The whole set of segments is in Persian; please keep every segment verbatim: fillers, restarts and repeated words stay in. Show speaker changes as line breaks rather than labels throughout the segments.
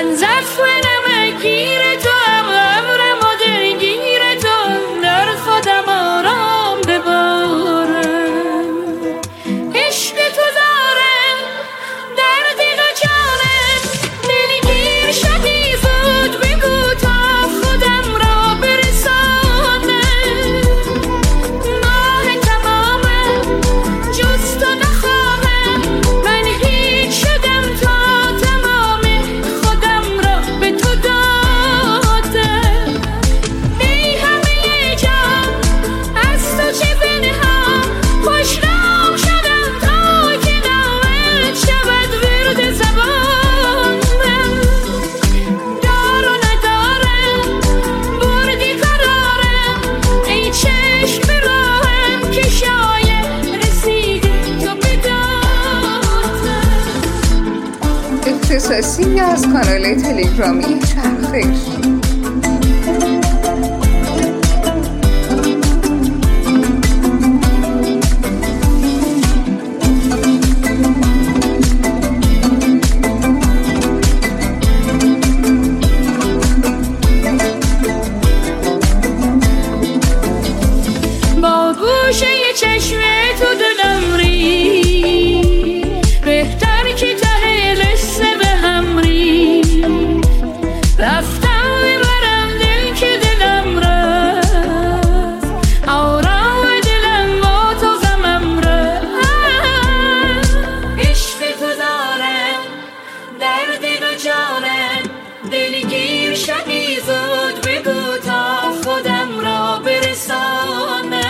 من ظرف نمگیر تو هم عمرم و دلگیر تو در خودم آرام ببارم. عشق تو دارم در دل و جانم دلگیر شدی زود بگو تا خودم را برسانم. ماه تمامم جز تو نخواهم من هیچ شدم تا تمام خودم را به تو دادم. ای همه جان از تو چه پنهان خوش رام شدم تا که نامت شود ورد زبانم. دار و ندارم بردی قرارم ای چشم راهم که شاید رسیدی تو به دادم.
اختصاصی از کانال تلگرامی چرخش.
با گوشه چشم تو دلم ری بهتر که ته لسه به هم ری رفتم ببرم دل که دلم رفت آرام دلم با تو غمم رفت. عشق تو دارم در دل و جانم دلگیر شدی زود بگو تا خودم را برسانم.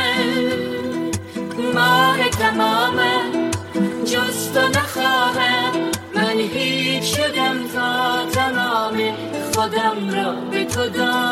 ماه تمامم جز تو نخواهم من هیچ شدم تا تمام خودم را به تو دادم.